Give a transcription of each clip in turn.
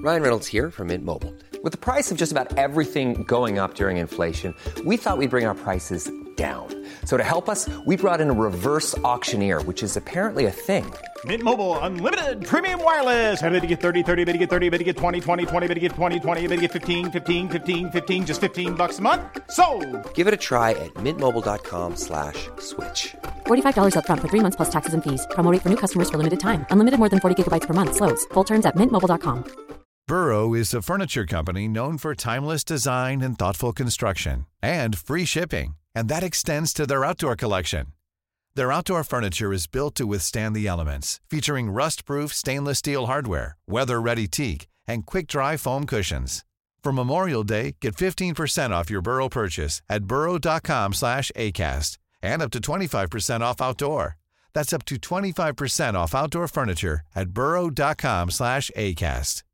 Ryan Reynolds here from Mint Mobile. With the price of just about everything going up during inflation, we thought we'd bring our prices down. So to help us, we brought in a reverse auctioneer, which is apparently a thing. Mint Mobile Unlimited Premium Wireless. How to get 30, 30, bit to get 30, bit to get 20, 20, 20, bit to get 20, 20, bit to get 15, 15, 15, 15, just $15 a month? Sold! Give it a try at mintmobile.com/switch. $45 up front for 3 months plus taxes and fees. Promo rate for new customers for limited time. Unlimited more than 40 gigabytes per month. Slows full terms at mintmobile.com. Burrow is a furniture company known for timeless design and thoughtful construction and free shipping, and that extends to their outdoor collection. Their outdoor furniture is built to withstand the elements, featuring rust-proof stainless steel hardware, weather-ready teak, and quick-dry foam cushions. For Memorial Day, get 15% off your Burrow purchase at burrow.com/ACAST and up to 25% off outdoor. That's up to 25% off outdoor furniture at burrow.com/ACAST.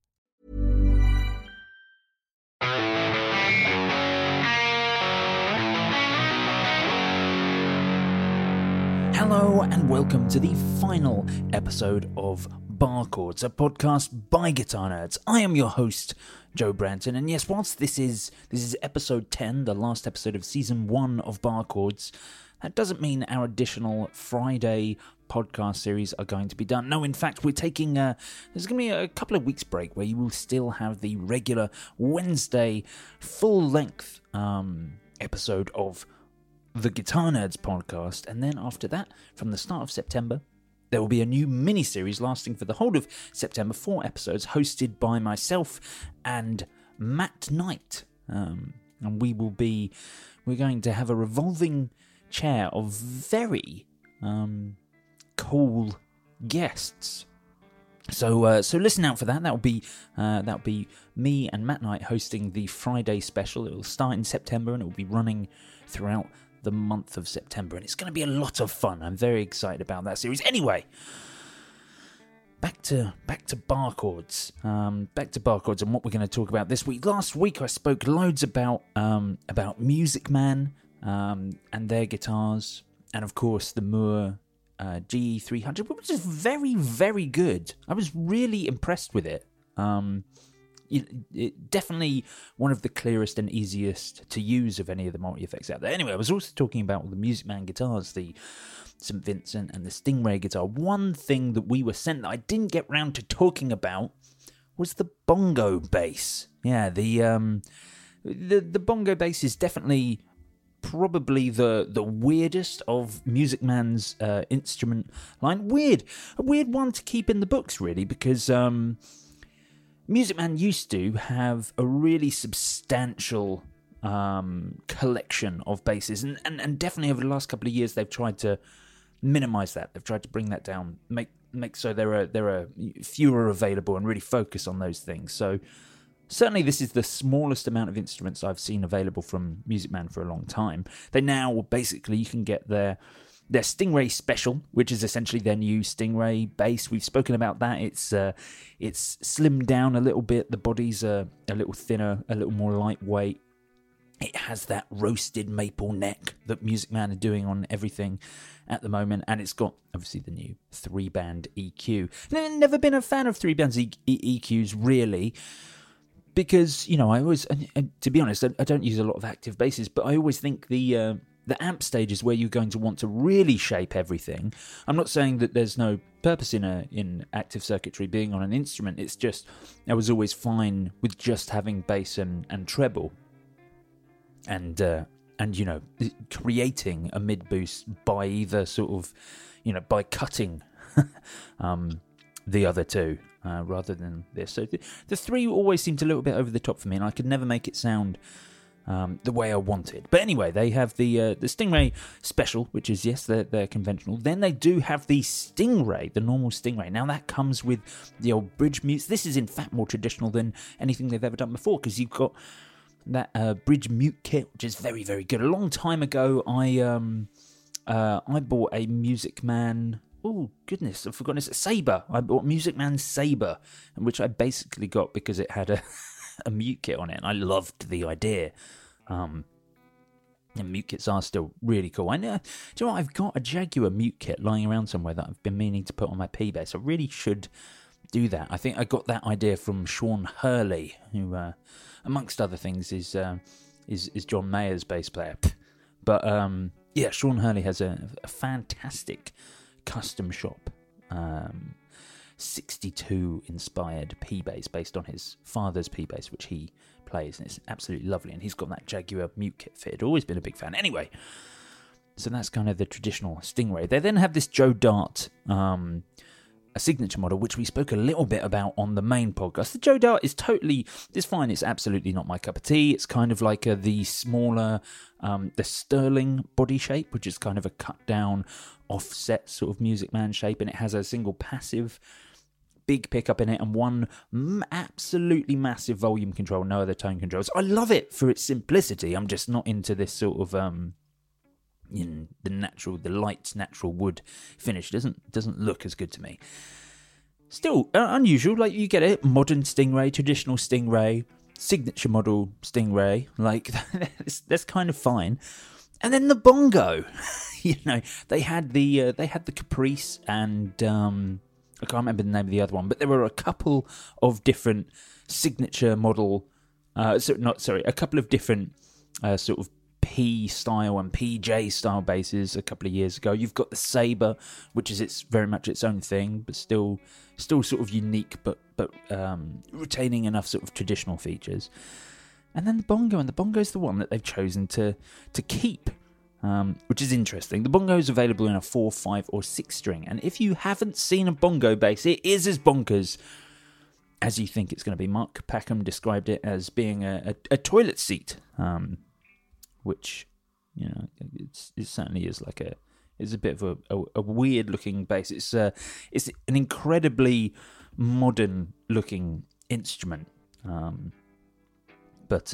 Hello and welcome to the final episode of Bar Chords, a podcast by Guitar Nerds. I am your host, Joe Branton, and yes, whilst this is episode 10, the last episode of season 1 of Bar Chords, that doesn't mean our additional Friday podcast series are going to be done. No, in fact, we're taking there's going to be a couple of weeks break where you will still have the regular Wednesday full-length episode of the Guitar Nerds podcast, and then after that, from the start of September, there will be a new mini-series lasting for the whole of September, 4 episodes, hosted by myself and Matt Knight. And we're going to have a revolving chair of very cool guests. So listen out for that. That'll be me and Matt Knight hosting the Friday special. It will start in September and it will be running throughout the month of September, and it's going to be a lot of fun. I'm very excited about that series. Anyway, back to Bar Chords. Back to Bar Chords and what we're going to talk about this week. Last week I spoke loads about Music Man and their guitars, and of course the Moore GE300, which is very, very good. I was really impressed with it. It definitely one of the clearest and easiest to use of any of the multi-effects out there. Anyway, I was also talking about the Music Man guitars, the St. Vincent and the Stingray guitar. One thing that we were sent that I didn't get round to talking about was the bongo bass. Yeah, the bongo bass is definitely probably the weirdest of Music Man's instrument line. A weird one to keep in the books, really, because Music Man used to have a really substantial collection of basses, and definitely over the last couple of years they've tried to minimise that. They've tried to bring that down, make so there are fewer available, and really focus on those things. So certainly this is the smallest amount of instruments I've seen available from Music Man for a long time. They now basically, you can get their Stingray Special, which is essentially their new Stingray bass. We've spoken about that. It's slimmed down a little bit. The body's a little thinner, a little more lightweight. It has that roasted maple neck that Music Man are doing on everything at the moment, and it's got obviously the new 3-band EQ. I've never been a fan of 3-band EQs really, because I always, to be honest, I don't use a lot of active basses, but I always think the amp stage is where you're going to want to really shape everything. I'm not saying that there's no purpose in active circuitry being on an instrument. It's just I was always fine with just having bass and treble, and creating a mid boost by either sort of by cutting the other two rather than this. So the 3 always seemed a little bit over the top for me, and I could never make it sound the way I wanted. But anyway, they have the Stingray Special, which is, yes, they're conventional. Then they do have the Stingray, the normal Stingray. Now that comes with the old bridge mutes. This is in fact more traditional than anything they've ever done before, because you've got that bridge mute kit, which is very, very good. A long time ago, I bought a Music Man. Oh goodness, I've forgotten. It's a Sabre. I bought Music Man Sabre, which I basically got because it had a mute kit on it, and I loved the idea. And mute kits are still really cool. I know. Do you know what? I've got a Jaguar mute kit lying around somewhere that I've been meaning to put on my P-Bass. I really should do that. I think I got that idea from Sean Hurley, who, amongst other things, is John Mayer's bass player. But yeah, Sean Hurley has a fantastic custom shop, 62 inspired P bass based on his father's P bass, which he plays, and it's absolutely lovely. And he's got that Jaguar mute kit fitted. Always been a big fan. Anyway, so that's kind of the traditional Stingray. They then have this Joe Dart, a signature model, which we spoke a little bit about on the main podcast. The Joe Dart is it's fine. It's absolutely not my cup of tea. It's kind of like the smaller, the Sterling body shape, which is kind of a cut down, offset sort of Music Man shape, and it has a single passive big pickup in it and one absolutely massive volume control, no other tone controls. I love it for its simplicity. I'm just not into this sort of the light natural wood finish. Doesn't look as good to me. Still unusual, like you get it, modern Stingray, traditional Stingray, signature model Stingray, like that's kind of fine. And then the bongo, they had the Caprice, and I can't remember the name of the other one, but there were a couple of different signature model, a couple of different sort of P style and PJ style basses a couple of years ago. You've got the Sabre, which is very much its own thing, but still sort of unique, but retaining enough sort of traditional features. And then the bongo, and the bongo is the one that they've chosen to keep, which is interesting. The bongo is available in a 4, 5, or 6 string, and if you haven't seen a bongo bass, it is as bonkers as you think it's going to be. Mark Packham described it as being a toilet seat. Which, it certainly is is a bit of a weird looking bass. It's an incredibly modern looking instrument, but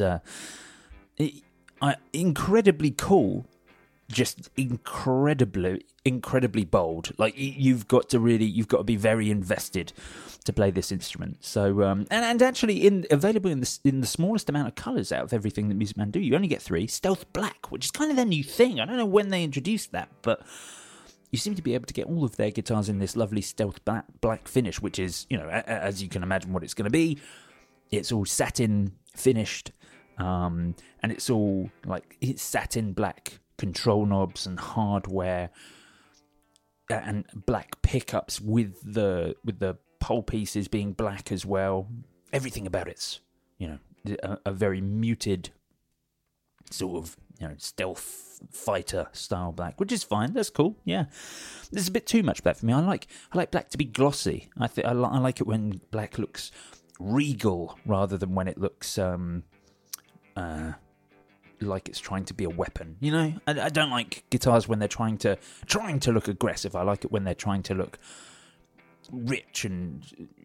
incredibly cool. Just incredibly bold. Like you've got to be very invested to play this instrument. So and actually available in the smallest amount of colours out of everything that Music Man do. You only get 3. Stealth Black, which is kind of their new thing. I don't know when they introduced that, but you seem to be able to get all of their guitars in this lovely stealth black finish, which is, as you can imagine what it's going to be. It's all satin finished, and it's all it's satin black control knobs and hardware and black pickups with the pole pieces being black as well. Everything about it's a very muted sort of stealth fighter style black, which is fine. That's cool. Yeah, there's a bit too much black for me. I like black to be glossy. I like it when black looks regal rather than when it looks like it's trying to be a weapon. I don't like guitars when they're trying to look aggressive. I like it when they're trying to look rich and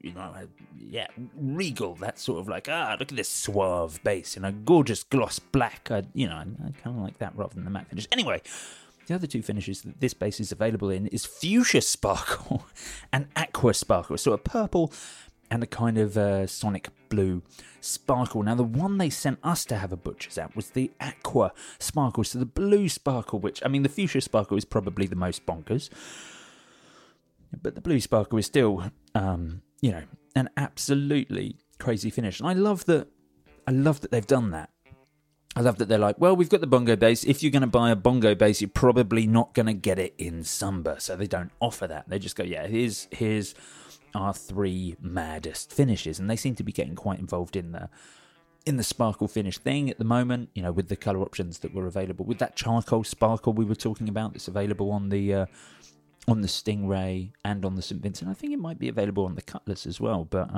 regal. That sort of look at this suave bass in a gorgeous gloss black. I kind of like that rather than the matte finish. Anyway, the other 2 finishes that this bass is available in is Fuchsia Sparkle and Aqua Sparkle. So a purple and a kind of sonic blue sparkle. Now, the one they sent us to have a butcher's at was the Aqua Sparkle. So the blue sparkle, which, the Fuchsia Sparkle is probably the most bonkers. But the blue sparkle is still, an absolutely crazy finish. And I love that they've done that. I love that they're like, well, we've got the bongo bass. If you're going to buy a bongo bass, you're probably not going to get it in Samba. So they don't offer that. They just go, yeah, here's our 3 maddest finishes, and they seem to be getting quite involved in the sparkle finish thing at the moment, with the colour options that were available, with that charcoal sparkle we were talking about that's available on the Stingray and on the St. Vincent. I think it might be available on the Cutlass as well, but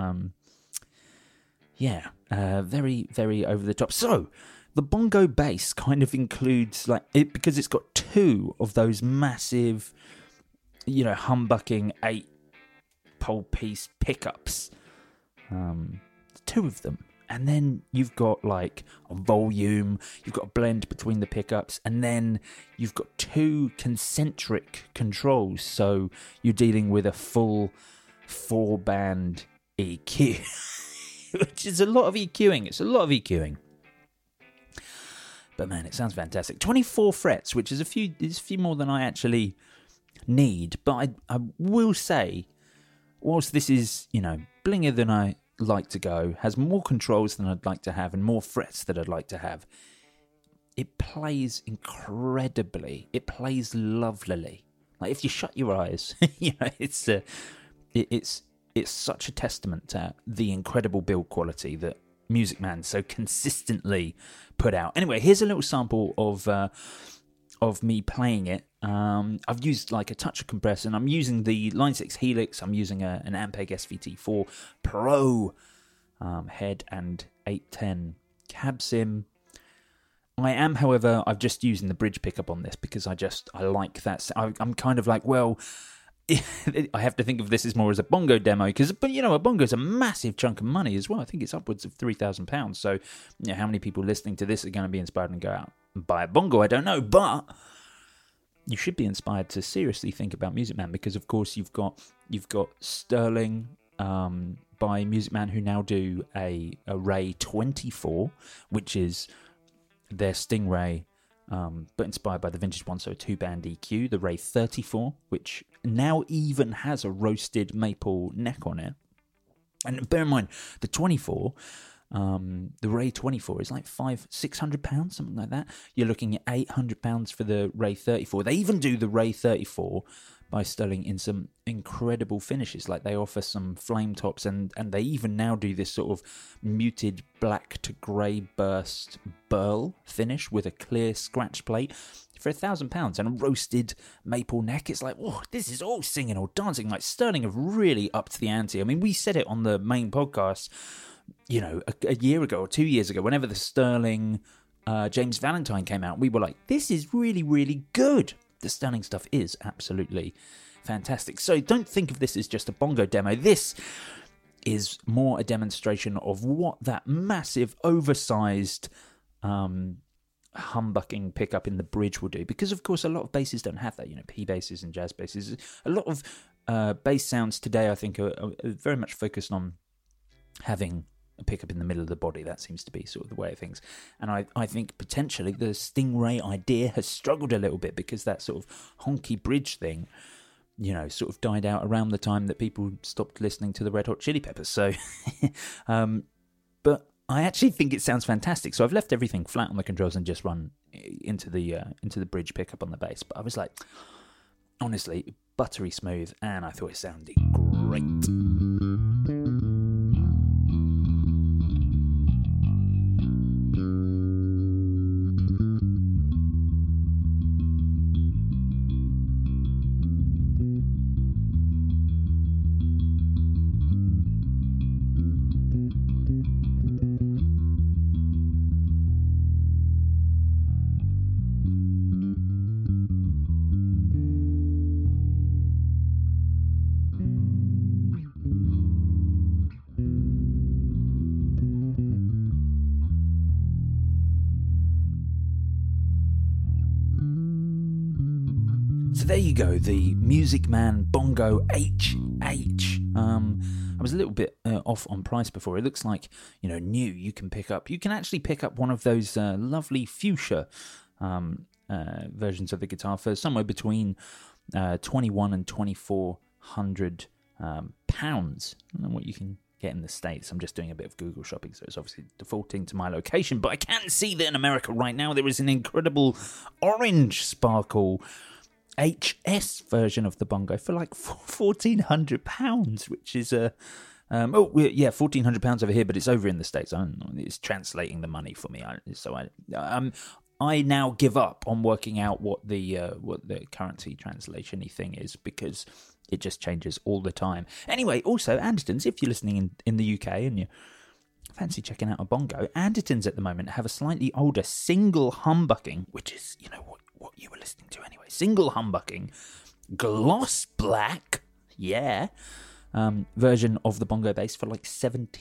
very, very over the top. So the bongo bass kind of includes because it's got 2 of those massive, humbucking 8 pole piece pickups, 2 of them, and then you've got a volume, you've got a blend between the pickups, and then you've got 2 concentric controls, so you're dealing with a full 4-band EQ, which is a lot of EQing. But man, it sounds fantastic. 24 frets, which is a few more than I actually need, but I will say, whilst this is, blingier than I like to go, has more controls than I'd like to have, and more frets than I'd like to have. It plays incredibly. It plays lovelily. Like if you shut your eyes, it's such a testament to the incredible build quality that Music Man so consistently put out. Anyway, here's a little sample of me playing it. I've used like a touch of compressor, and I'm using the Line 6 Helix. I'm using an Ampeg SVT4 Pro head and 810 cab sim. I am, however, I've just using the bridge pickup on this because I like that. I'm kind of like, well, I have to think of this as more as a bongo demo because, but a bongo is a massive chunk of money as well. I think it's upwards of £3,000. So, how many people listening to this are going to be inspired and go out and buy a bongo? I don't know, but you should be inspired to seriously think about Music Man because, of course, you've got Sterling by Music Man who now do a Ray 24, which is their Stingray, but inspired by the vintage 102 band EQ, the Ray 34, which now even has a roasted maple neck on it. And bear in mind, the 24, the Ray 24 is like £600, something like that. You're looking at £800 for the Ray 34. They even do the Ray 34 by Sterling in some incredible finishes. Like they offer some flame tops, and they even now do this sort of muted black to grey burst burl finish with a clear scratch plate for £1,000 and a roasted maple neck. It's like, oh, this is all singing or dancing. Like Sterling have really upped the ante. I mean, we said it on the main podcast, a year ago or 2 years ago, whenever the Sterling James Valentine came out, we were like, this is really, really good. The Sterling stuff is absolutely fantastic. So don't think of this as just a bongo demo. This is more a demonstration of what that massive, oversized humbucking pickup in the bridge will do. Because, of course, a lot of basses don't have that. P basses and jazz basses. A lot of bass sounds today, I think, are very much focused on having a pickup in the middle of the body. That seems to be sort of the way of things. And I think potentially the Stingray idea has struggled a little bit because that sort of honky bridge thing, sort of died out around the time that people stopped listening to the Red Hot Chili Peppers. So, but I actually think it sounds fantastic. So I've left everything flat on the controls and just run into the bridge pickup on the bass. But I was like, honestly, buttery smooth, and I thought it sounded great. So there you go, the Music Man Bongo HH. I was a little bit off on price before. It looks like, new. You can actually pick up one of those lovely fuchsia versions of the guitar for somewhere between $2,100 and $2,400 pounds. I don't know what you can get in the States. I'm just doing a bit of Google shopping, so it's obviously defaulting to my location. But I can see that in America right now there is an incredible orange sparkle HS version of the bongo for like £1,400, which is £1,400 over here, but it's over in the States. It's translating the money for me. I now give up on working out what the currency translation-y thing is because it just changes all the time. Anyway, also Andertons, if you're listening in the UK and you fancy checking out a bongo, Andertons at the moment have a slightly older single humbucking, which is what you were listening to anyway. Single humbucking, gloss black, version of the bongo bass for like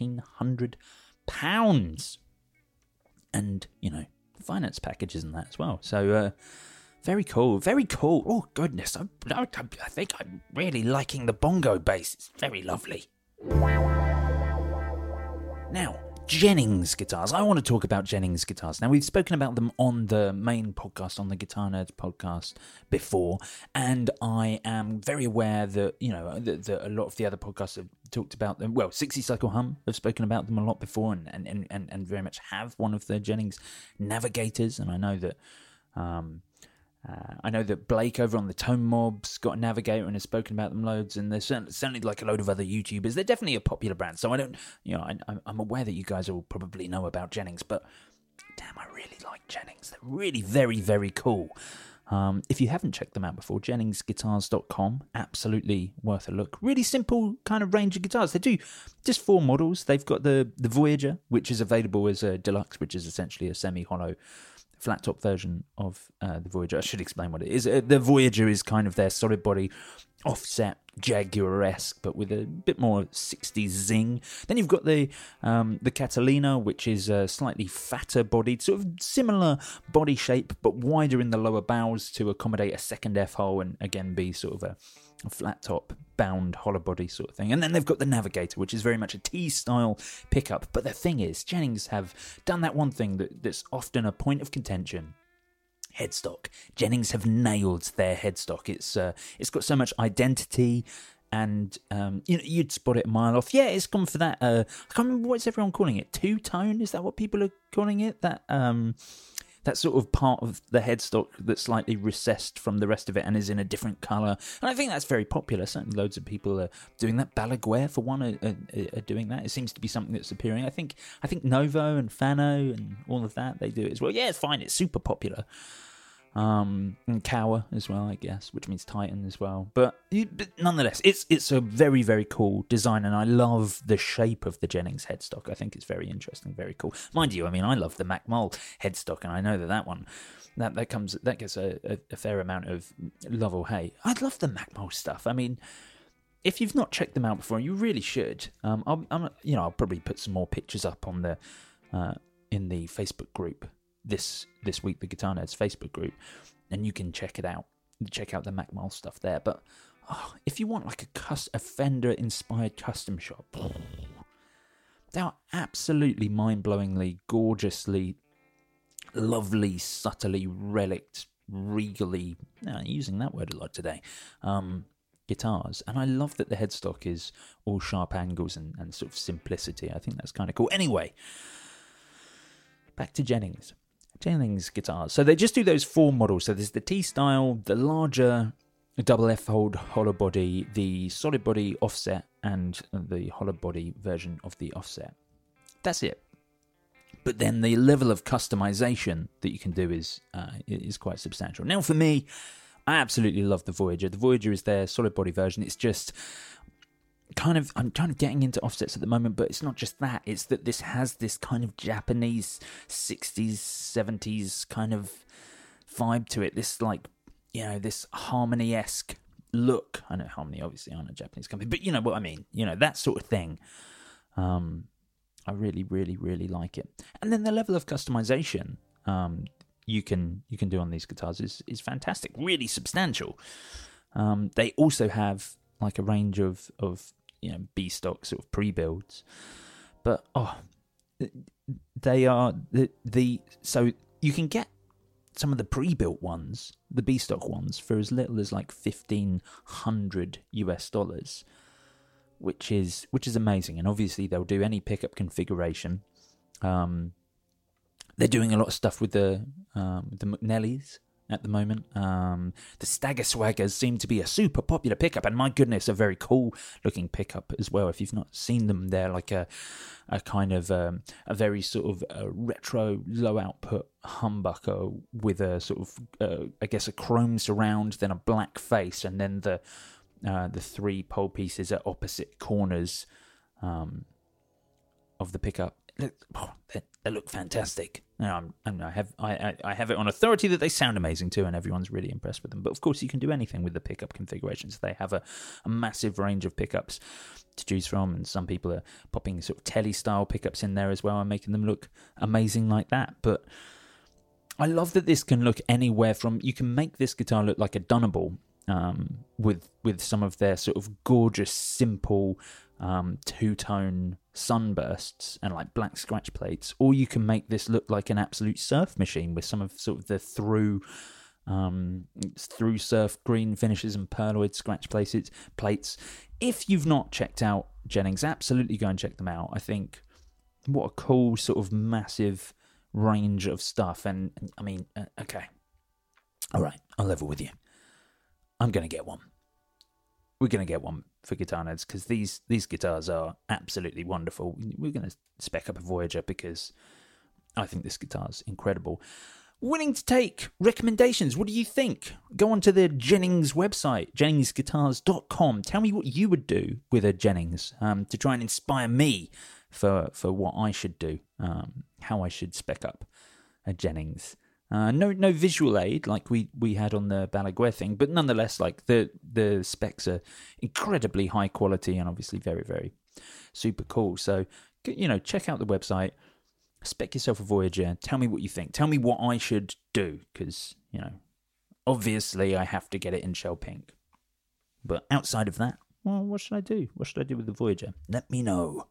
£1,700, and finance packages and that as well. So very cool, very cool. Oh goodness, I think I'm really liking the bongo bass. It's very lovely. Now, Jennings guitars. I want to talk about Jennings guitars. Now, we've spoken about them on the main podcast, on the Guitar Nerds podcast before, and I am very aware that, that a lot of the other podcasts have talked about them. Well, 60 Cycle Hum have spoken about them a lot before and very much have one of the Jennings Navigators, and I know that Blake over on the Tone Mob's got a Navigator and has spoken about them loads, and there's certainly like a load of other YouTubers. They're definitely a popular brand, so I don't, I'm aware that you guys all probably know about Jennings, but damn, I really like Jennings. They're really very, very cool. If you haven't checked them out before, JenningsGuitars.com, absolutely worth a look. Really simple kind of range of guitars. They do just 4 models. They've got the Voyager, which is available as a deluxe, which is essentially a semi-hollow flat top version of the Voyager. I should explain what it is. The Voyager is kind of their solid body offset Jaguar-esque, but with a bit more 60s zing. Then you've got the Catalina, which is slightly fatter bodied, sort of similar body shape, but wider in the lower bows to accommodate a second F-hole and again be sort of a flat top bound hollow body sort of thing. And then they've got the Navigator, which is very much a T-style pickup. But the thing is, Jennings have done that one thing that's often a point of contention. Headstock. Jennings have nailed their headstock. It's got so much identity, and you'd spot it a mile off. Yeah, it's gone for that. I can't remember what's everyone calling it. Two-tone? Is that what people are calling it? That sort of part of the headstock that's slightly recessed from the rest of it and is in a different colour. And I think that's very popular. Certainly loads of people are doing that. Balaguer, for one, are doing that. It seems to be something that's appearing. I think Novo and Fano and all of that, they do it as well. Yeah, it's fine. It's super popular. And Cower as well, I guess, which means Titan as well. But nonetheless, it's a very, very cool design, and I love the shape of the Jennings headstock. I think it's very interesting, very cool. Mind you, I mean, I love the Mac Mull headstock, and I know that one that gets a fair amount of love or hate. I love the Mac Mull stuff. I mean, if you've not checked them out before, you really should. I'll probably put some more pictures up on the in the Facebook group this week, the Guitar Nerds Facebook group, and you can check it out. Check out the Mac Mull stuff there. But if you want like a Fender-inspired custom shop, they are absolutely mind-blowingly, gorgeously, lovely, subtly relict, regally, using that word a lot today, guitars. And I love that the headstock is all sharp angles and sort of simplicity. I think that's kind of cool. Anyway, back to Jennings guitars. So they just do those 4 models. So there's the T-style, the larger double F-hold hollow body, the solid body offset, and the hollow body version of the offset. That's it. But then the level of customization that you can do is quite substantial. Now for me, I absolutely love the Voyager. The Voyager is their solid body version. It's just I'm kind of getting into offsets at the moment, but it's not just that. It's that this has this kind of Japanese 60s, 70s kind of vibe to it. This this Harmony-esque look. I know Harmony obviously aren't a Japanese company, but you know what I mean. That sort of thing. I really, really, really like it. And then the level of customization you can do on these guitars is fantastic. Really substantial. They also have like a range of B-stock sort of pre-builds, but they are so you can get some of the pre-built ones, the B-stock ones, for as little as like $1,500 which is amazing. And obviously they'll do any pickup configuration. They're doing a lot of stuff with the McNellys at the moment. The Stagger Swaggers seem to be a super popular pickup, and my goodness, a very cool looking pickup as well. If you've not seen them, they're like a kind of a very sort of retro low output humbucker with a sort of I guess a chrome surround, then a black face, and then the 3 pole pieces at opposite corners of the pickup. They look fantastic. I have it on authority that they sound amazing too, and everyone's really impressed with them. But of course, you can do anything with the pickup configurations. They have a massive range of pickups to choose from, and some people are popping sort of telly-style pickups in there as well and making them look amazing like that. But I love that this can look anywhere from... You can make this guitar look like a Dunable with some of their sort of gorgeous, simple... two-tone sunbursts and like black scratch plates, or you can make this look like an absolute surf machine with some of sort of the through surf green finishes and pearloid scratch plates. If you've not checked out Jennings, absolutely go and check them out. I think what a cool sort of massive range of stuff. And I mean, okay, all right, I'll level with you. I'm going to get one. We're going to get one for Guitar Nerds because these guitars are absolutely wonderful. We're going to spec up a Voyager because I think this guitar's incredible. Willing to take recommendations. What do you think? Go onto the Jennings website, jenningsguitars.com. Tell me what you would do with a Jennings to try and inspire me for what I should do, how I should spec up a Jennings. No visual aid like we had on the Balaguer thing, but nonetheless, like the specs are incredibly high quality and obviously very, very super cool. So, check out the website, spec yourself a Voyager, tell me what you think, tell me what I should do, because, obviously I have to get it in shell pink. But outside of that, well, what should I do? What should I do with the Voyager? Let me know.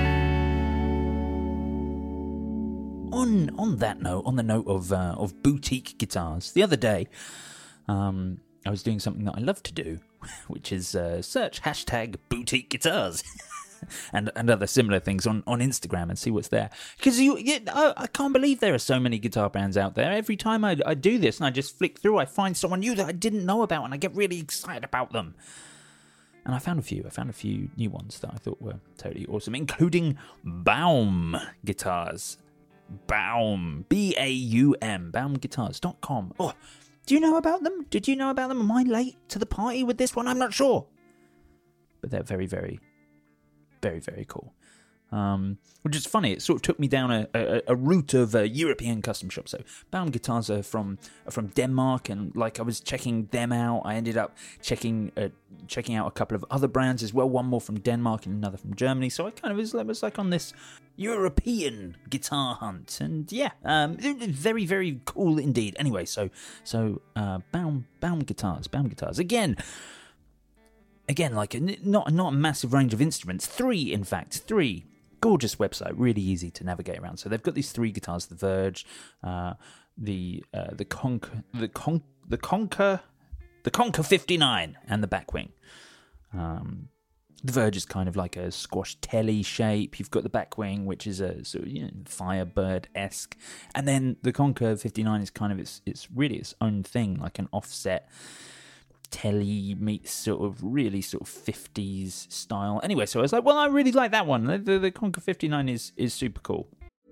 On that note, on the note of boutique guitars, the other day, I was doing something that I love to do, which is search hashtag boutique guitars and other similar things on Instagram and see what's there. Because I can't believe there are so many guitar brands out there. Every time I do this and I just flick through, I find someone new that I didn't know about and I get really excited about them. And I found a few new ones that I thought were totally awesome, including Baum guitars. Baum, B-A-U-M, baumguitars.com. Oh, do you know about them? Did you know about them? Am I late to the party with this one? I'm not sure. But they're very, very, very, very cool. Which is funny. It sort of took me down a route of European custom shops. So Baum guitars are from Denmark, and like I was checking them out. I ended up checking out a couple of other brands as well. One more from Denmark and another from Germany. So I kind of was like on this European guitar hunt, and yeah, very, very cool indeed. Anyway, so Baum guitars again, like not a massive range of instruments. Three. Gorgeous website, really easy to navigate around. So they've got these three guitars: the Verge, the Conker 59, and the Backwing. The Verge is kind of like a squash telly shape. You've got the Backwing, which is a sort of Firebird-esque, and then the Conker 59 is kind of it's really its own thing, like an offset telly meets sort of 50s style. Anyway, so I was like, well, I really like that one. The Conker 59 is super cool.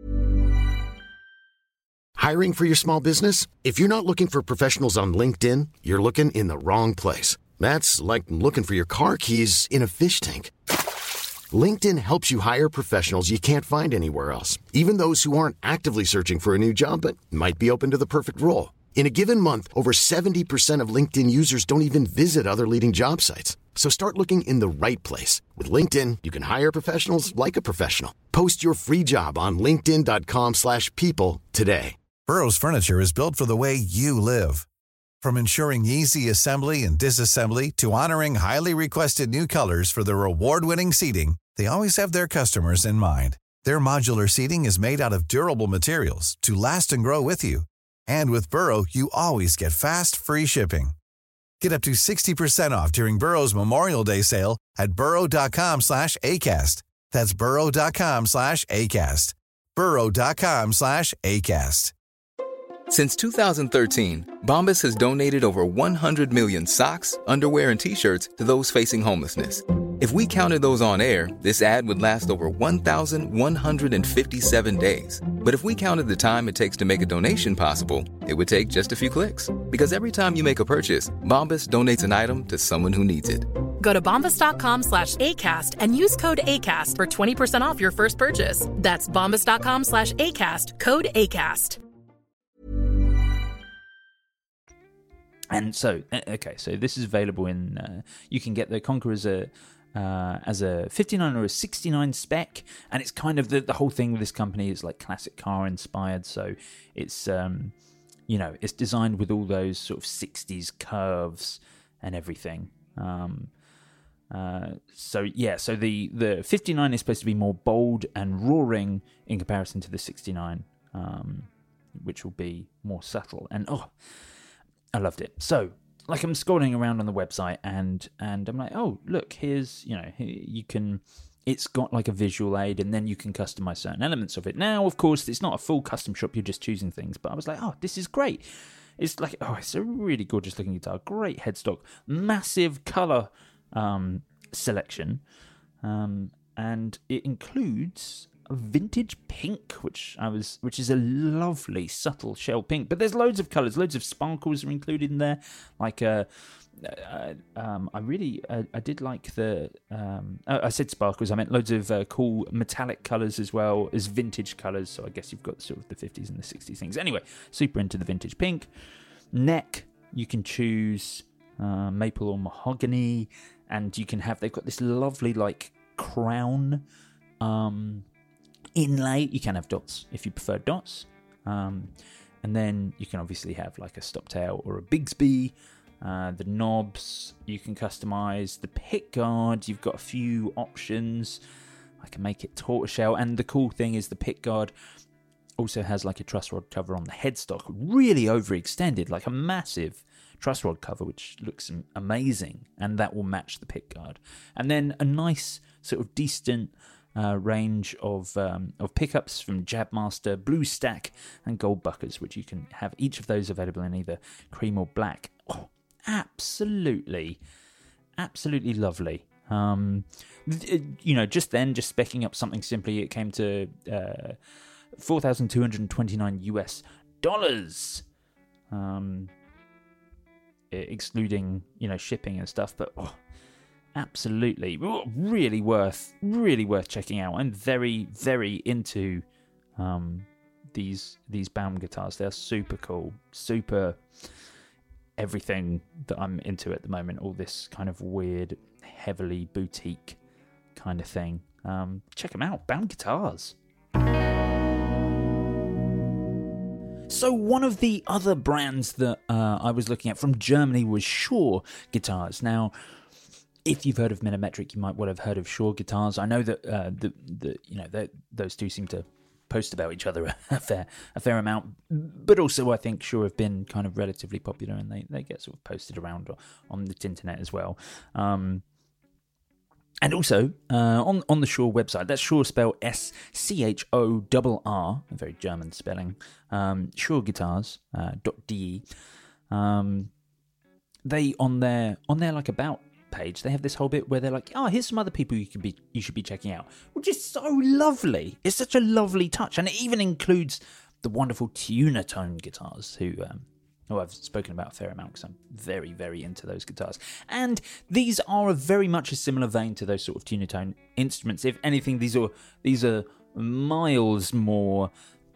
Hiring for your small business? If you're not looking for professionals on LinkedIn, you're looking in the wrong place. That's like looking for your car keys in a fish tank. LinkedIn helps you hire professionals you can't find anywhere else, even those who aren't actively searching for a new job but might be open to the perfect role. In a given month, over 70% of LinkedIn users don't even visit other leading job sites. So start looking in the right place. With LinkedIn, you can hire professionals like a professional. Post your free job on linkedin.com/people today. Burrow's furniture is built for the way you live. From ensuring easy assembly and disassembly to honoring highly requested new colors for their award-winning seating, they always have their customers in mind. Their modular seating is made out of durable materials to last and grow with you. And with Burrow, you always get fast, free shipping. Get up to 60% off during Burrow's Memorial Day sale at burrow.com/ACAST. That's burrow.com/ACAST. burrow.com/ACAST. Since 2013, Bombas has donated over 100 million socks, underwear, and T-shirts to those facing homelessness. If we counted those on air, this ad would last over 1,157 days. But if we counted the time it takes to make a donation possible, it would take just a few clicks. Because every time you make a purchase, Bombas donates an item to someone who needs it. Go to bombas.com/ACAST and use code ACAST for 20% off your first purchase. That's bombas.com/ACAST, code ACAST. And so, okay, so this is available in, you can get the Conker as a 59 or a 69 spec, and it's kind of the whole thing with this company is like classic car inspired, so it's, it's designed with all those sort of 60s curves and everything. So the 59 is supposed to be more bold and roaring in comparison to the 69, which will be more subtle. And I loved it. So like I'm scrolling around on the website and I'm like, oh look, here's you can. It's got like a visual aid, and then you can customize certain elements of it. Now, of course, it's not a full custom shop. You're just choosing things. But I was like, oh, this is great. It's like, it's a really gorgeous looking guitar. Great headstock, massive color selection, and it includes a vintage pink, which is a lovely subtle shell pink. But there's loads of colors, loads of sparkles are included in there. Like I did like the. I said sparkles. I meant loads of cool metallic colors as well as vintage colors. So I guess you've got sort of the 50s and the 60s things. Anyway, super into the vintage pink. Neck, you can choose maple or mahogany, and you can have. They've got this lovely like crown inlay. You can have dots if you prefer dots, and then you can obviously have like a stoptail or a Bigsby. The knobs you can customize. The pick guard, you've got a few options. I can make it tortoiseshell, and the cool thing is the pick guard also has like a truss rod cover on the headstock, really overextended, like a massive truss rod cover, which looks amazing, and that will match the pick guard. And then a nice sort of decent range of pickups from Jabmaster, Blue Stack, and Gold Buckers, which you can have each of those available in either cream or black. Absolutely lovely. Just specking up something simply, it came to $4,229 US, excluding shipping and stuff. But absolutely, really worth checking out. I'm very, very into these Baum guitars. They are super cool, super. Everything that I'm into at the moment, all this kind of weird, heavily boutique kind of thing. Check them out, Baum Guitars. So one of the other brands that I was looking at from Germany was Shure Guitars. Now, if you've heard of Minimetric, you might well have heard of Shure Guitars. I know that those two seem to post about each other a fair amount, but also I think Shure have been kind of relatively popular, and they get sort of posted around on the internet as well. And also on the Shure website, that's Shure spelled SCHORR, a very German spelling. ShureGuitars.de. They on their like about page, they have this whole bit where they're like, here's some other people you should be checking out, which is so lovely. It's such a lovely touch, and it even includes the wonderful Tuner Tone guitars, who I've spoken about a fair amount because I'm very, very into those guitars. And these are very much a similar vein to those sort of Tuner Tone instruments. If anything, these are miles more.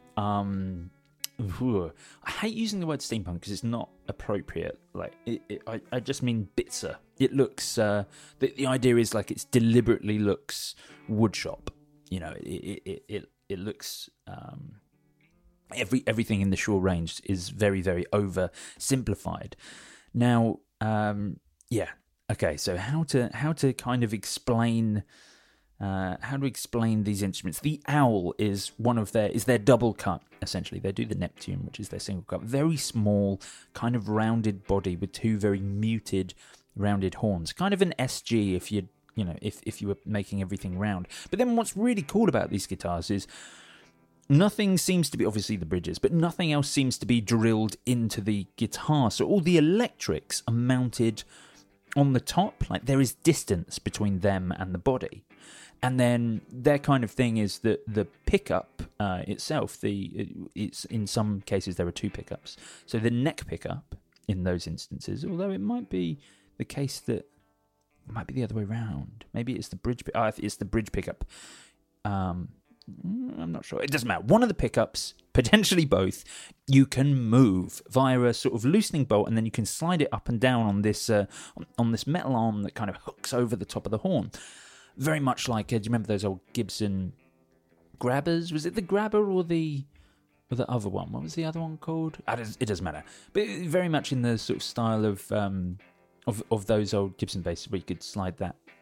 I hate using the word steampunk because it's not appropriate. Like I just mean bitzer. It looks. The idea is like it deliberately looks woodshop. It looks. Everything in the Shure range is very, very oversimplified. Now, okay. So how to kind of explain. How to explain these instruments? The Owl is their double cut, essentially. They do the Neptune, which is their single cut. Very small, kind of rounded body with two very muted, rounded horns. Kind of an SG if you were making everything round. But then what's really cool about these guitars is nothing seems to be, obviously the bridges, but nothing else seems to be drilled into the guitar. So all the electrics are mounted on the top. Like there is distance between them and the body. And then their kind of thing is that the pickup itself, it's in some cases there are two pickups. So the neck pickup in those instances, although it might be the case that it might be the other way around. Maybe it's the bridge. It's the bridge pickup. I'm not sure. It doesn't matter. One of the pickups, potentially both, you can move via a sort of loosening bolt, and then you can slide it up and down on this metal arm that kind of hooks over the top of the horn. Very much like, do you remember those old Gibson grabbers? Was it the grabber or the other one? What was the other one called? It doesn't matter. But very much in the sort of style of those old Gibson basses where you could slide that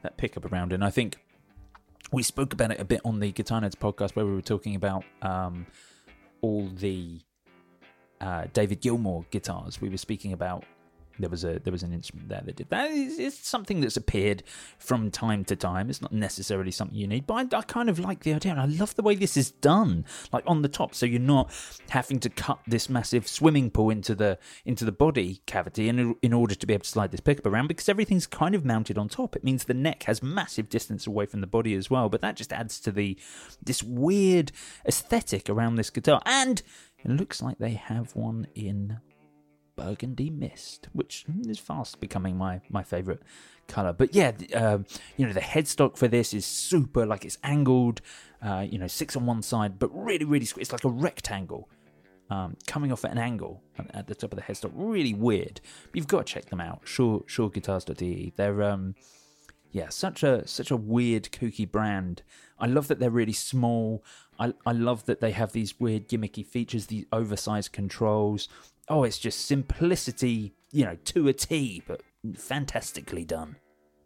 pickup around. And I think we spoke about it a bit on the Guitar Nerds podcast where we were talking about all the David Gilmour guitars. We were speaking about there was an instrument there that did that. It's something that's appeared from time to time. It's not necessarily something you need, but I kind of like the idea, and I love the way this is done, like on the top, so you're not having to cut this massive swimming pool into the body cavity in order to be able to slide this pickup around, because everything's kind of mounted on top. It means the neck has massive distance away from the body as well, but that just adds to this weird aesthetic around this guitar. And it looks like they have one in Burgundy Mist, which is fast becoming my favourite colour. But yeah, the headstock for this is super, like it's angled, 6 on one side, but really, really square. It's like a rectangle coming off at an angle at the top of the headstock. Really weird. But you've got to check them out. SureGuitars.de. They're such a weird, kooky brand. I love that they're really small. I love that they have these weird gimmicky features, these oversized controls. Oh, it's just simplicity, to a T, but fantastically done.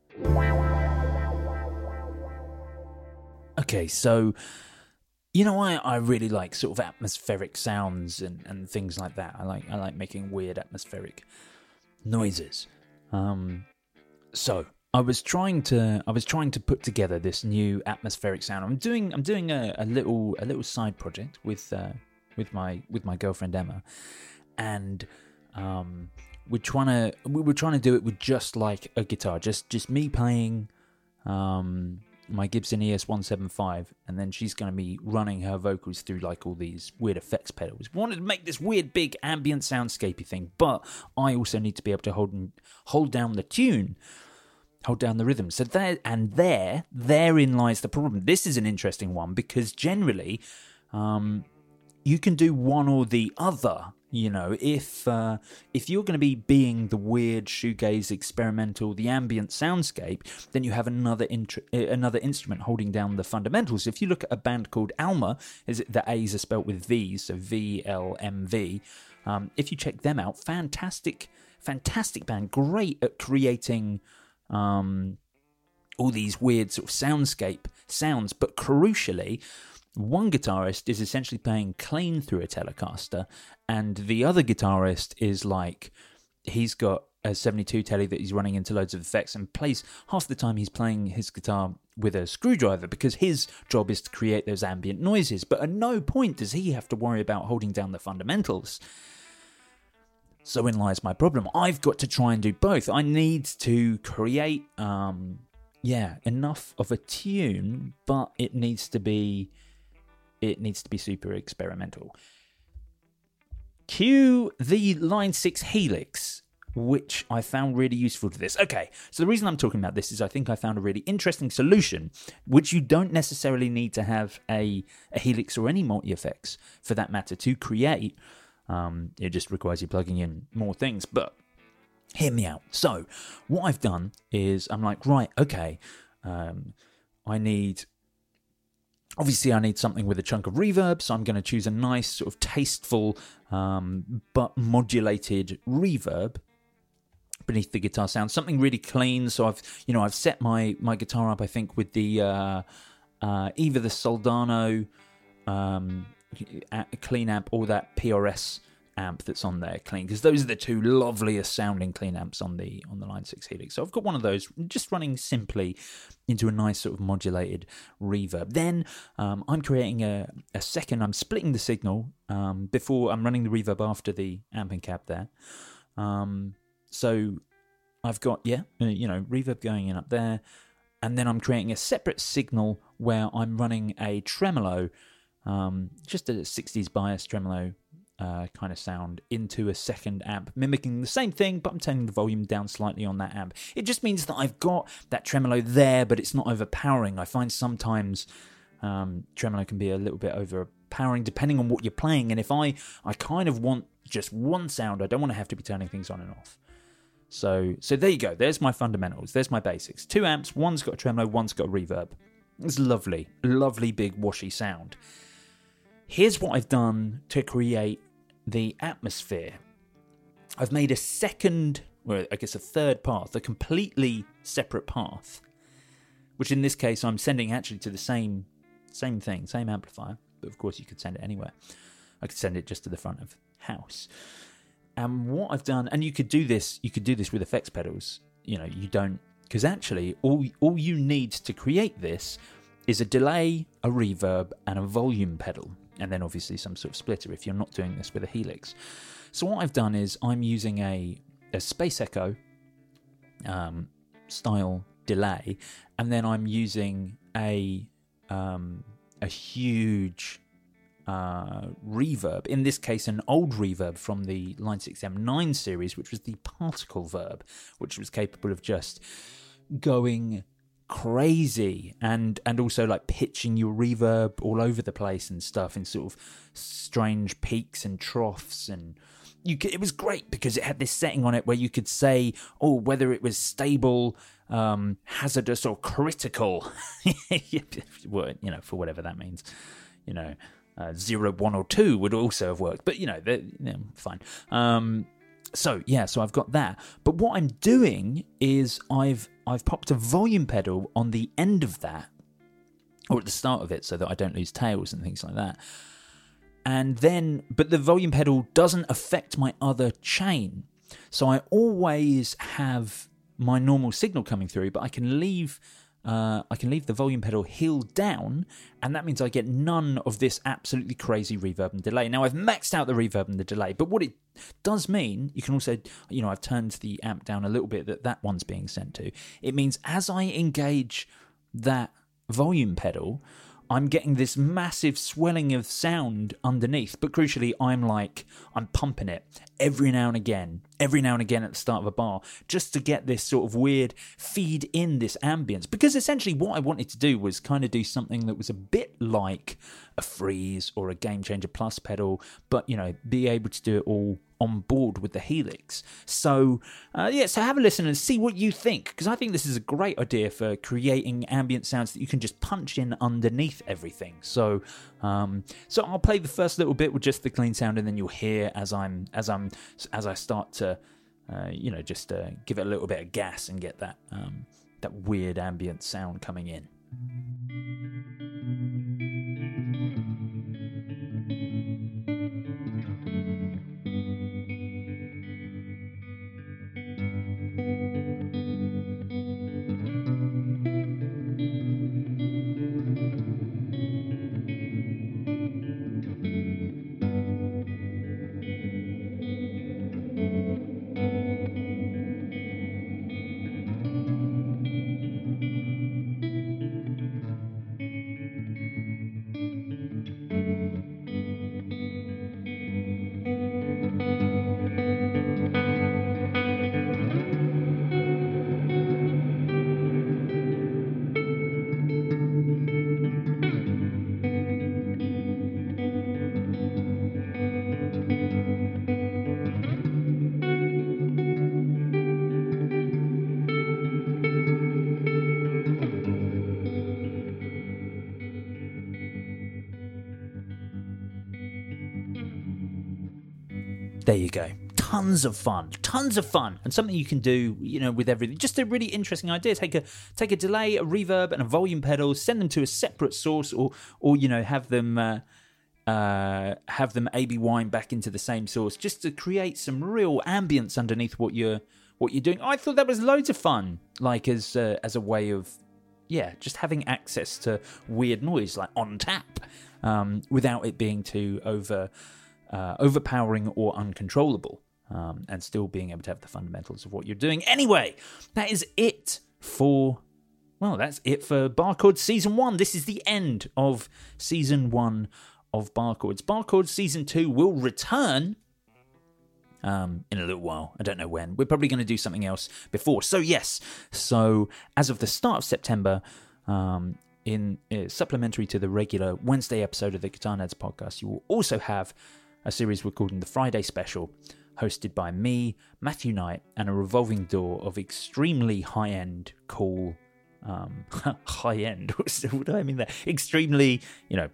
Okay, so, I really like sort of atmospheric sounds and things like that. I like making weird atmospheric noises. So I was trying to put together this new atmospheric sound. I'm doing a little side project with my girlfriend Emma. And we were trying to do it with just like a guitar, just me playing my Gibson ES-175, and then she's going to be running her vocals through like all these weird effects pedals. We wanted to make this weird big ambient soundscapey thing, but I also need to be able to hold down the tune, hold down the rhythm. So therein lies the problem. This is an interesting one because generally you can do one or the other. If you're going to be being the weird shoegaze experimental, the ambient soundscape, then you have another instrument holding down the fundamentals. If you look at a band called Alma, the A's are spelt with V's, so VLMV. If you check them out, fantastic band, great at creating all these weird sort of soundscape sounds, but crucially, one guitarist is essentially playing clean through a Telecaster, and the other guitarist is like, he's got a 72 Tele that he's running into loads of effects and plays, half the time he's playing his guitar with a screwdriver because his job is to create those ambient noises, but at no point does he have to worry about holding down the fundamentals. So in lies my problem. I've got to try and do both. I need to create, enough of a tune, but it needs to be super experimental. Cue the Line 6 Helix, which I found really useful to this. Okay, so the reason I'm talking about this is I think I found a really interesting solution, which you don't necessarily need to have a Helix or any multi-effects, for that matter, to create. It just requires you plugging in more things, but hear me out. So, what I've done is I'm like, right, okay, I need something with a chunk of reverb, so I'm going to choose a nice sort of tasteful but modulated reverb beneath the guitar sound, something really clean. So I've set my guitar up, I think, with the either the Soldano clean amp or that PRS amp that's on there, clean, because those are the two loveliest sounding clean amps on the Line 6 Helix. So I've got one of those just running simply into a nice sort of modulated reverb. Then I'm creating a second, I'm splitting the signal before I'm running the reverb after the amping cab there. So I've got, reverb going in up there, and then I'm creating a separate signal where I'm running a tremolo, just a 60s bias tremolo kind of sound into a second amp, mimicking the same thing, but I'm turning the volume down slightly on that amp. It just means that I've got that tremolo there, but it's not overpowering. I find sometimes tremolo can be a little bit overpowering depending on what you're playing, and if I kind of want just one sound, I don't want to have to be turning things on and off. So there you go. There's my fundamentals. There's my basics. 2 amps, one's got a tremolo, one's got a reverb. It's lovely, lovely big washy sound. Here's what I've done to create the atmosphere. I've made a third path, a completely separate path, which in this case I'm sending actually to the same thing, same amplifier, but of course you could send it anywhere. I could send it just to the front of house. And what I've done, and you could do this with effects pedals. You know, you don't, because actually all you need to create this is a delay, a reverb, and a volume pedal, and then obviously some sort of splitter if you're not doing this with a Helix. So what I've done is I'm using a Space Echo style delay, and then I'm using a huge reverb, in this case an old reverb from the Line 6M9 series, which was the particle verb, which was capable of just going crazy and also like pitching your reverb all over the place and stuff in sort of strange peaks and troughs, and it was great because it had this setting on it where you could say whether it was stable, hazardous, or critical. Well, you know, for whatever that means, you know, 0, 1, or 2 would also have worked, but you know, fine. So I've got that. But what I'm doing is I've popped a volume pedal on the end of that, or at the start of it, so that I don't lose tails and things like that. And then, but the volume pedal doesn't affect my other chain. So I always have my normal signal coming through, but I can leave the volume pedal heeled down, and that means I get none of this absolutely crazy reverb and delay. Now, I've maxed out the reverb and the delay, but what it does mean, you can also, you know, I've turned the amp down a little bit that one's being sent to. It means as I engage that volume pedal, I'm getting this massive swelling of sound underneath, but crucially, I'm pumping it every now and again at the start of a bar, just to get this sort of weird feed in this ambience. Because essentially what I wanted to do was kind of do something that was a bit like a Freeze or a Game Changer Plus pedal, but, you know, be able to do it all on board with the Helix. So so have a listen and see what you think, because I think this is a great idea for creating ambient sounds that you can just punch in underneath everything. So I'll play the first little bit with just the clean sound, and then you'll hear as I start to just give it a little bit of gas and get that weird ambient sound coming in. There you go. Tons of fun, and something you can do, you know, with everything. Just a really interesting idea. Take a delay, a reverb, and a volume pedal. Send them to a separate source, or you know, have them AB wind back into the same source, just to create some real ambience underneath what you're doing. I thought that was loads of fun, like as a way of just having access to weird noise like on tap, without it being too overpowering or uncontrollable, and still being able to have the fundamentals of what you're doing. Anyway, that is it for Barchords Season 1. This is the end of Season 1 of Barchords. Barchords Season 2 will return in a little while. I don't know when. We're probably going to do something else before. So as of the start of September, in supplementary to the regular Wednesday episode of the Guitar Nerds podcast, you will also have a series we're calling the Friday Special, hosted by me, Matthew Knight, and a revolving door of extremely high-end, cool, high-end, what do I mean there? Extremely, you know,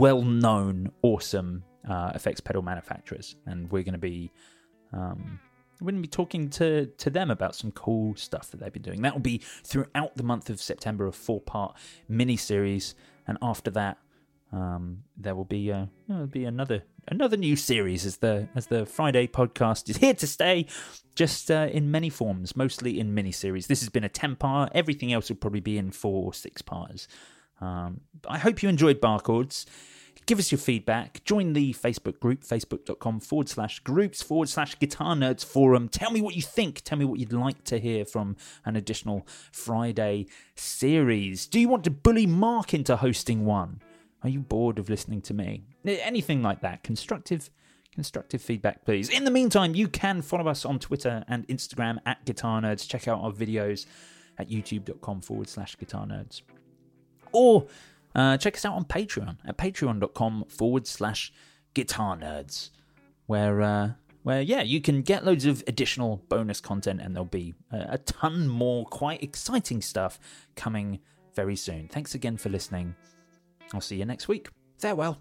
well-known, awesome effects pedal manufacturers. And we're going to be we're going to be talking to them about some cool stuff that they've been doing. That will be throughout the month of September, a 4-part mini-series. And after that, there will be another new series as the Friday podcast is here to stay, just in many forms, mostly in mini-series. This has been a 10-part. Everything else will probably be in 4 or 6-parters. I hope you enjoyed Barchords. Give us your feedback. Join the Facebook group, facebook.com/groups/Guitar Nerds Forum. Tell me what you think. Tell me what you'd like to hear from an additional Friday series. Do you want to bully Mark into hosting one? Are you bored of listening to me? Anything like that. Constructive feedback, please. In the meantime, you can follow us on Twitter and Instagram at Guitar Nerds. Check out our videos at youtube.com/Guitar Nerds. Or check us out on Patreon at patreon.com/Guitar Nerds, where you can get loads of additional bonus content, and there'll be a ton more quite exciting stuff coming very soon. Thanks again for listening. I'll see you next week. Farewell.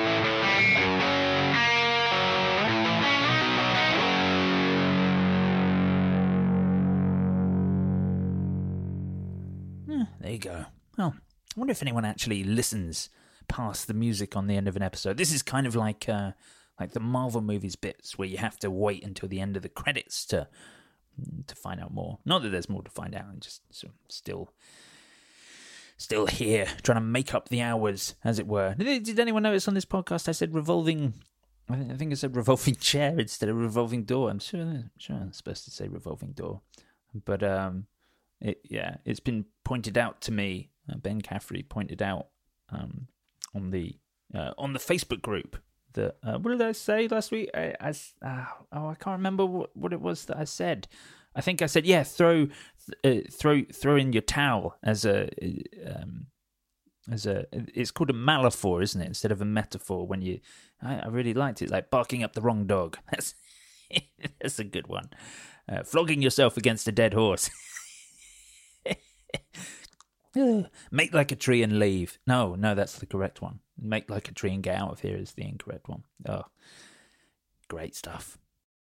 There you go. Well, I wonder if anyone actually listens past the music on the end of an episode. This is kind of like the Marvel movies bits where you have to wait until the end of the credits to find out more. Not that there's more to find out, I'm just sort of still here, trying to make up the hours, as it were. Did anyone notice on this podcast I said revolving... I think I said revolving chair instead of revolving door. I'm sure I'm supposed to say revolving door. But it's been pointed out to me. Ben Caffrey pointed out on the Facebook group that what did I say last week? I can't remember what it was that I said. I think I said, yeah, throw in your towel as a it's called a malaphor, isn't it? Instead of a metaphor. When I really liked it, like barking up the wrong dog. That's a good one. Flogging yourself against a dead horse. Make like a tree and leave. No, that's the correct one. Make like a tree and get out of here is the incorrect one. Oh, great stuff.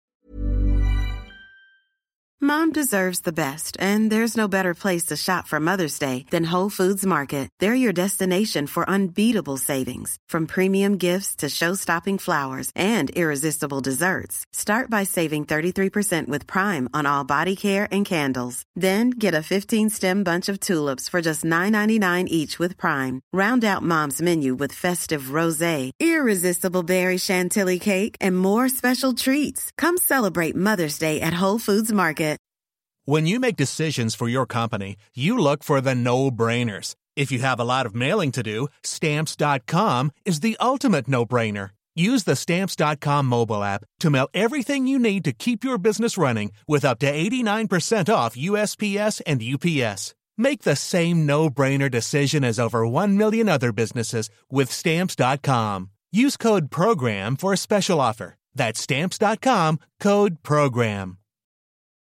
Mom deserves the best, and there's no better place to shop for Mother's Day than Whole Foods Market. They're your destination for unbeatable savings, from premium gifts to show-stopping flowers and irresistible desserts. Start by saving 33% with Prime on all body care and candles. Then get a 15-stem bunch of tulips for just $9.99 each with Prime. Round out Mom's menu with festive rosé, irresistible berry chantilly cake, and more special treats. Come celebrate Mother's Day at Whole Foods Market. When you make decisions for your company, you look for the no-brainers. If you have a lot of mailing to do, Stamps.com is the ultimate no-brainer. Use the Stamps.com mobile app to mail everything you need to keep your business running with up to 89% off USPS and UPS. Make the same no-brainer decision as over 1 million other businesses with Stamps.com. Use code PROGRAM for a special offer. That's Stamps.com, code PROGRAM.